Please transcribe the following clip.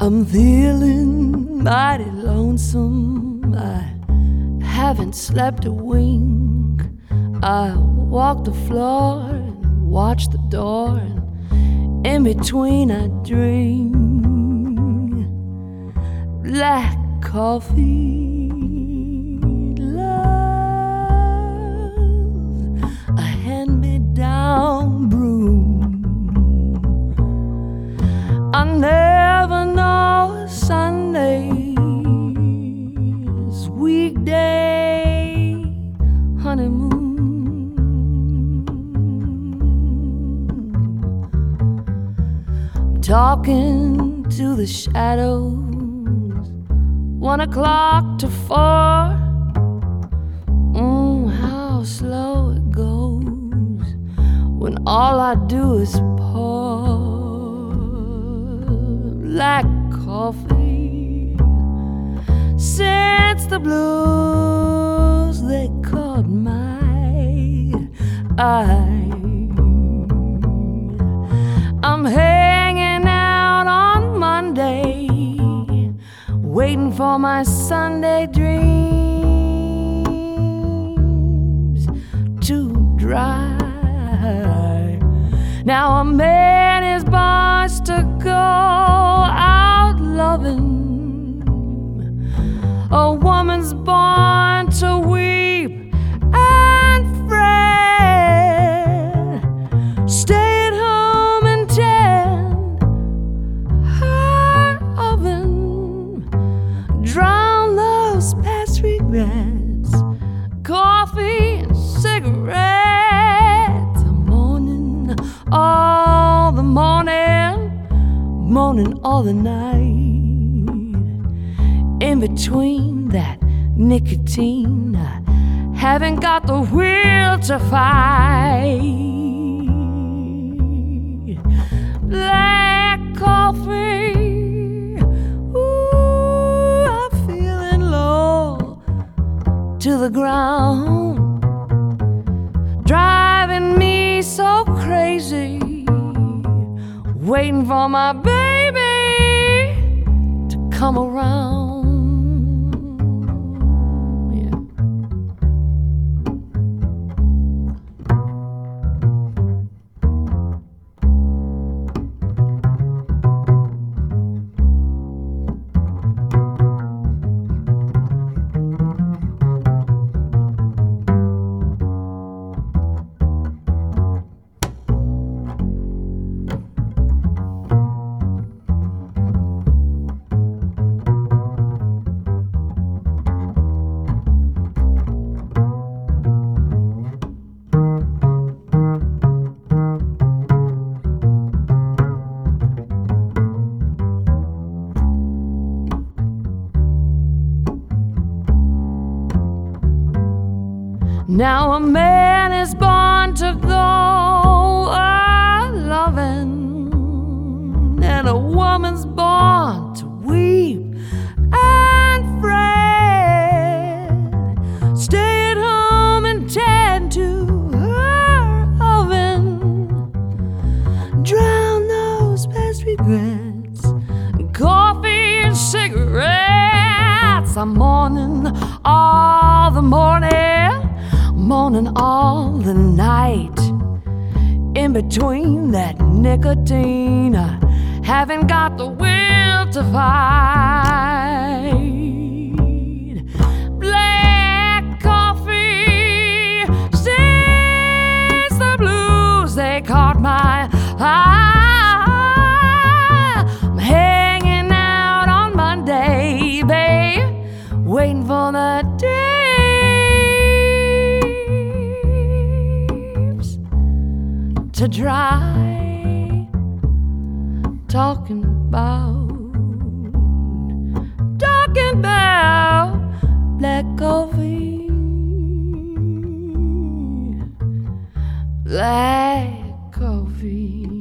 I'm feeling mighty lonesome. I haven't slept a wink. I walk the floor and watch the door, and in between I drink black coffee. Love a hand-me-down broom. I never know Sunday's weekday honeymoon. I'm talking to the shadows, 1 o'clock to 4. How slow it goes when all I do is pour black coffee. Since the blues they caught my eye, I'm hanging out on Monday, waiting for my Sunday dreams to dry. Now a man is born to go out loving, a woman's born to weep and fret, stay at home and tend her oven, drown those past regrets, coffee and cigarettes. I'm moaning all the morning, moaning all the night. In between that nicotine, I haven't got the will to fight. Black coffee, ooh, I'm feeling low to the ground, driving me so crazy, waiting for my baby to come around. Now a man is born to go a-loving, and a woman's born to weep and fret, stay at home and tend to her oven, drown those past regrets, coffee and cigarettes. I'm mourning all the morning, moaning all the night. In between that nicotine, I haven't got the will to fight. Black coffee, since the blues they caught my eye. I'm hanging out on Monday, babe, waiting for the day to dry, talking about black coffee, black coffee.